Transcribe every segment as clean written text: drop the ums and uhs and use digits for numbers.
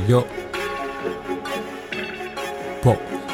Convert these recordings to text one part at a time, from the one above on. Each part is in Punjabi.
Yo. Po.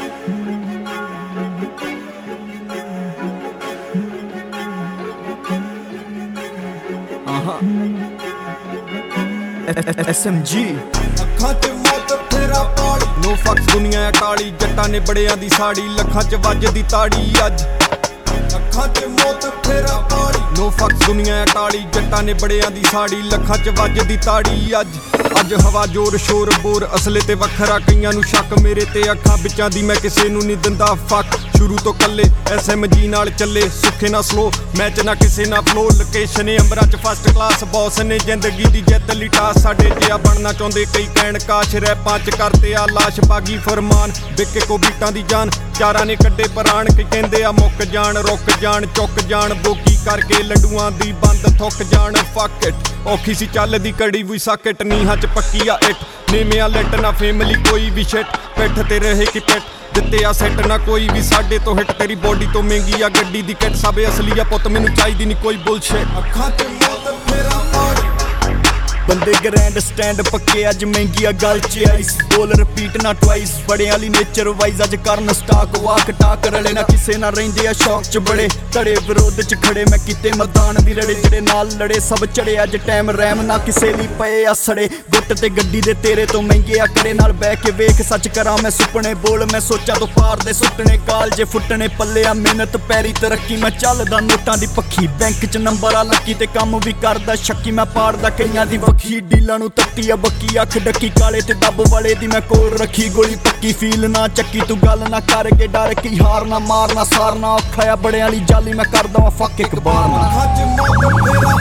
SMG ਅੱਖਾਂ 'ਚ ਮੌਤ ਫੇਰਾ ਪਾਲੀ ਨੋ ਫਕਸ ਦੁਨੀਆ ਅਟਾਲੀ ਜੱਟਾਂ ਨੇ ਬੜਿਆਂ ਦੀ ਸਾੜੀ ਲੱਖਾਂ 'ਚ ਵੱਜਦੀ ਤਾੜੀ ਅੱਜ ਅੱਖਾਂ 'ਚ ਮੌਤ ਫੇਰਾ ਪਾਲੀ ਨੋ ਫਕਸ ਦੁਨੀਆ ਅਟਾਲੀ ਜੱਟਾਂ ਨੇ ਬੜਿਆਂ ਦੀ ਸਾੜੀ ਲੱਖਾਂ 'ਚ ਵੱਜਦੀ ਤਾੜੀ ਅੱਜ ਹਵਾ ਜ਼ੋਰ ਸ਼ੋਰ ਬੋਰ ਅਸਲੇ ਤੇ ਵੱਖਰਾ ਕਈਆਂ ਨੂੰ ਸ਼ੱਕ ਮੇਰੇ ਤੇ ਅੱਖਾਂ ਵਿੱਚਾਂ ਦੀ ਮੈਂ ਕਿਸੇ ਨੂੰ ਨਹੀਂ ਦਿੰਦਾ ਫੱਕ ਸ਼ੁਰੂ ਤੋਂ ਕੱਲੇ SMG ਨਾਲ ਚੱਲੇ ਸੁੱਖੇ ਨਾ ਸਲੋ ਮੈਚ ਨਾ ਕਿਸੇ ਨਾ ਫਲੋ ਲੋਕੇਸ਼ਨ ਅੰਬਰਾਂ 'ਚ ਫਸਟ ਕਲਾਸ ਬੌਸ ਨੇ ਜ਼ਿੰਦਗੀ ਦੀ ਜਿੱਤ ਲਈ ਟਾਸ ਸਾਡੇ ਜਿਹਾ ਬਣਨਾ ਚਾਹੁੰਦੇ ਕਈ ਕਹਿਣ ਕਾਸ਼ ਰੈਪਾਂ 'ਚ ਕਰਤੇ ਆ ਲਾਸ਼ ਬਾਗੀ ਫਰਮਾਨ ਵਿਕੇ ਕੋ ਬੀਟਾਂ ਦੀ ਜਾਨ ਚਾਰਾਂ ਨੇ ਕੱਢੇ ਪ੍ਰਾਣ ਕਈ ਕਹਿੰਦੇ ਆ ਮੁੱਕ ਜਾਣ ਰੁਕ ਜਾਣ ਚੁੱਕ ਜਾਣ ਬੋਕੀ ਕਰਕੇ ਲੰਡੂਆਂ ਦੀ ਬੰਦ ਥੁੱਕ ਜਾਣ ਫੱਕ ਇਟ ਔਖੀ ਸੀ ਚੱਲਦੀ ਕੜੀ ਵੀ ਸਾਕਟ ਨੀਹਾਂ 'ਚ ਪੱਕੀ ਆ ਇੱਟ ਨੀਮਿਆ ਲਿਟ ਨਾ ਫੈਮਿਲੀ ਕੋਈ ਵੀ ਸ਼ਿਟ ਪਿੱਠ ਤੇ ਰਹੇ ਕਿ ਪਿੱਟ ਦਿੱਤੇ ਆ ਸੈੱਟ ਨਾ ਕੋਈ ਵੀ ਸਾਡੇ ਤੋਂ ਹਿੱਟ ਤੇਰੀ ਬੋਡੀ ਤੋਂ ਮਹਿੰਗੀ ਆ ਗੱਡੀ ਦੀ ਕਿੱਟ ਸਭ ਅਸਲੀ ਆ ਪੁੱਤ ਮੈਨੂੰ ਚਾਹੀਦੀ ਨਹੀਂ ਕੋਈ ਬੁਲਸ਼ਿਟ ਅੱਖਾਂ 'ਚ ਮੌਤ ਫੇਰਾ ਪਾਲੀ ਬੰਦੇ ਗ੍ਰੈਂਡ ਸਟੈਂਡ ਪੱਕੇ ਅੱਜ ਮਹਿੰਗੀ ਆ ਗੱਲ 'ਚ ਆਈਸ ਬੋਲ ਰਿਪੀਟ ਨਾ ਟਵਾਈਸ ਬੜਿਆਂ ਵਾਲੀ ਨੇਚਰ ਵਾਈਜ਼ ਅੱਜ ਕਰਨ ਸਟਾਕ ਵਾਕ ਟਾਕ ਰਲੇ ਨਾ ਕਿਸੇ ਨਾਲ ਰਹਿੰਦੇ ਆ ਸ਼ੌਕ 'ਚ ਬੜੇ ਧੜੇ ਵਿਰੋਧ 'ਚ ਖੜੇ ਮੈਂ ਕੀਤੇ ਮੈਦਾਨ ਦੀ ਲੜੇ ਜਿਹੜੇ ਨਾਲ ਲੜੇ ਸਭ ਚੜੇ ਅੱਜ ਟਾਈਮ ਰੈਮ ਨਾ ਕਿਸੇ ਲਈ ਪਏ ਆ ਸੜੇ ਗੁੱਟ ਤੇ ਗੱਡੀ ਦੇ ਤੇਰੇ ਤੋਂ ਮਹਿੰਗੇ ਆ ਕਰੇ ਨਾਲ ਬਹਿ ਕੇ ਵੇਖ ਸੱਚ ਕਰਾਂ ਮੈਂ ਸੁਪਨੇ ਬੋਲ ਮੈਂ ਸੋਚਾਂ ਤੋਂ ਪਾਰ ਦੇ ਸੁੱਟਣੇ ਕਾਲਜੇ ਫੁੱਟਣੇ ਪੱਲੇ ਆ ਮਿਹਨਤ ਪੈਰੀ ਤਰੱਕੀ ਮੈਂ ਚੱਲਦਾ ਨੋਟਾਂ ਦੀ ਪੱਖੀ ਬੈਂਕ 'ਚ ਨੰਬਰ ਆ ਲੱਕੀ ਤੇ ਕੰਮ ਵੀ ਕਰਦਾ ਸ਼ੱਕੀ ਮੈਂ ਪਾੜਦਾ ਕਈਆਂ ਦੀ ਵੱਖੀ ਡੀਲਾਂ ਨੂੰ ਤੱਤੀ ਆ ਬੱਕੀ ਅੱਖ ਡੱਕੀ ਕਾਲੇ ਤੇ ਦੱਬ ਵਾਲੇ ਦੀ ਮੈਂ ਕੋਲ ਰੱਖੀ ਗੋਲੀ ਪੱਕੀ ਫੀਲ ਨਾ ਚੱਕੀ ਤੂੰ ਗੱਲ ਨਾ ਕਰਕੇ ਡਰ ਕੀ ਹਾਰ ਨਾ ਮਾਰਨਾ ਸਾਰਨਾ ਔਖਾ ਆ ਬੜਿਆਂ ਵਾਲੀ ਜਾਲੀ ਮੈਂ ਕਰਦਾ ਵਾਂ ਫੱਕ ਇੱਕ ਬਾਰ ਨਾ ਅੱਖਾਂ 'ਚ ਮੌਤ ਫੇਰਾ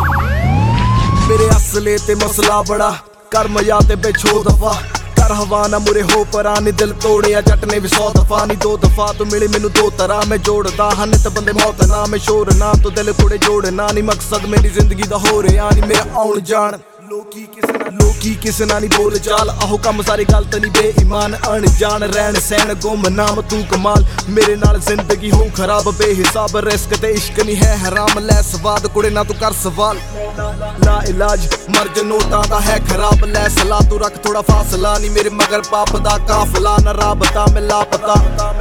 ਪਾਲੀ ਮੇਰੇ ਅਸਲੇ ਤੇ ਮਸਲਾ ਬੜਾ ਕਰ ਮਜਾ ਤੇ ਬੇਛੋ ਦਫਾ ਕਰ ਹਵਾ ਨਾ ਮੁਰੇ ਹੋ ਪਰਾਂ ਨੀ ਦਿਲ ਤੋੜਿਆ ਜੱਟ ਨੇ ਵੀ 100 ਦਫਾ ਨੀ 2 ਦਫਾ ਤੂੰ ਮਿਲੇ ਮੈਨੂੰ 2 ਤਰ੍ਹਾਂ ਮੈਂ ਜੋੜਦਾ ਹਨ ਤੇ ਬੰਦੇ ਮੌਤ ਨਾ ਮੈਂ ਸ਼ੋਰ ਨਾ ਤੂੰ ਦਿਲ ਕੋੜੇ ਜੋੜਨਾ ਨੀ ਮਕਸਦ ਮੇਰੀ ਜ਼ਿੰਦਗੀ ਦਾ ਹੋ ਰਿਹਾ ਨੀ ਮੇਰਾ ਆਉਣ ਜਾਣ ਲੋਕੀ ਕਿਸੇ ਨਾਲ ਨਹੀਂ ਬੋਲ ਚਾਲ ਆਹੋ ਕੰਮ ਸਾਰੇ ਗਲਤ ਨਹੀਂ ਬੇਈਮਾਨ ਅਣਜਾਣ ਰਹਿਣ ਸਹਿਣ ਗੁੰਮਨਾਮ ਤੂੰ ਕਮਾਲ ਮੇਰੇ ਨਾਲ ਜ਼ਿੰਦਗੀ ਹੋ ਖਰਾਬ ਬੇਹਿਸਾਬ ਰਿਸਕ ਤੇ ਇਸ਼ਕ ਨਹੀਂ ਹੈ ਹਰਾਮ ਲੈ ਸਵਾਦ ਕੁੜੇ ਨਾ ਤੂੰ ਕਰ ਸਵਾਲ ਲਾ ਇਲਾਜ ਮਰਜ ਨੋਟਾਂ ਦਾ ਹੈ ਖਰਾਬ ਲੈ ਸਲਾ ਤੂੰ ਰੱਖ ਥੋੜਾ ਫਾਸਲਾ ਨਹੀਂ ਮੇਰੇ ਮਗਰ ਪਾਪ ਦਾ ਕਾਫਲਾ ਨਾ ਰਾਬਤਾ ਮੈਂ ਲਾਪਤਾ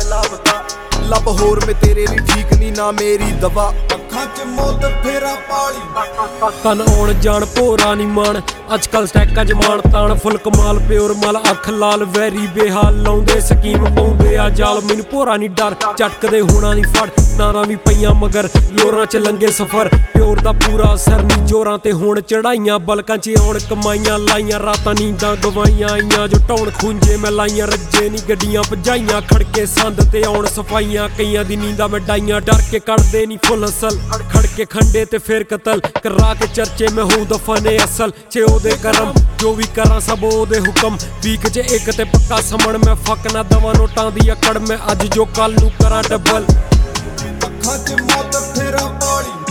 ਲੱਭ ਹੋਰ ਮੈਂ ਤੇਰੇ ਲਈ ਠੀਕ ਨਹੀਂ ਨਾ ਮੇਰੀ ਦਵਾ ਅੱਖਾਂ 'ਚ ਮੌਤ ਫੇਰਾ ਪਾਲੀ ਤਨ ਆਉਣ ਜਾਣ ਭੋਰਾ ਨੀ ਮਾਣ ਅੱਜ ਕੱਲ ਸਟੈਕਾਂ 'ਚ ਮਾਣ ਤਾਣ ਫੁੱਲ ਕਮਾਲ ਪਿਓਰ ਮਲ ਅੱਖ ਲਾਲ ਵੈਰੀ ਬੇਹਾਲ ਲਾਉਂਦੇ ਸਕੀਮ ਪਾਉਂਦੇ ਆ ਜਾਲ ਮੈਨੂੰ ਭੋਰਾ ਨੀ ਡਰ ਝਟਕਦੇ ਹੋਣਾ ਨੀ ਫੜ ਨਾਰਾਂ ਵੀ ਪਈਆਂ ਮਗਰ ਲੋਰਾਂ 'ਚ ਲੰਗੇ ਸਫਰ ਪਿਓਰ ਦਾ ਪੂਰਾ ਅਸਰ ਨੀ ਜੋਰਾਂ ਤੇ ਹੁਣ ਚੜਾਈਆਂ ਬਲਕਾਂ 'ਚ ਆਉਣ ਕਮਾਈਆਂ ਲਾਈਆਂ ਰਾਤਾਂ ਨੀਂਦਾਂ ਗਵਾਈਆਂ ਆਈਆਂ ਜੋ ਟੌਣ ਖੁੰਝੇ ਮੈਂ ਲਾਈਆਂ ਰੱਜੇ ਨੀ ਗੱਡੀਆਂ ਭਜਾਈਆਂ ਖੜਕੇ ਸੰਦ ਤੇ ਆਉਣ ਸਫਾਈਆਂ ਕਈਆਂ ਦੀ ਨੀਂਦਾਂ ਮੈਂ ਡਾਈਆਂ ਡਰ ਕੇ ਕੱਢਦੇ ਨੀ ਫੁੱਲ ਅਸਲ ਖੜ ਕੇ ਖੰਡੇ ਤੇ ਫਿਰ ਕਤਲ ਕਰਾ ਕੇ ਚਰਚੇ ਮੈਂ ਹੋ ਦਫਾ ਨੇ ਅਸਲ ਚ ਉਹਦੇ ਕਰਮ ਜੋ ਵੀ ਕਰਾਂ ਸਭ ਉਹਦੇ ਹੁਕਮ ਵੀਕ 'ਚ ਇੱਕ ਤੇ ਪੱਕਾ ਸਮਣ ਮੈਂ ਫੱਕ ਨਾ ਦਵਾਂ ਨੋਟਾਂ ਦੀ ਅਕੜ ਮੈਂ ਅੱਜ ਜੋ ਕੱਲ ਨੂੰ ਕਰਾਂ ਡਬਲ ਅੱਖਾਂ 'ਚ ਮੌਤ ਫੇਰਾ ਪਾਲੀ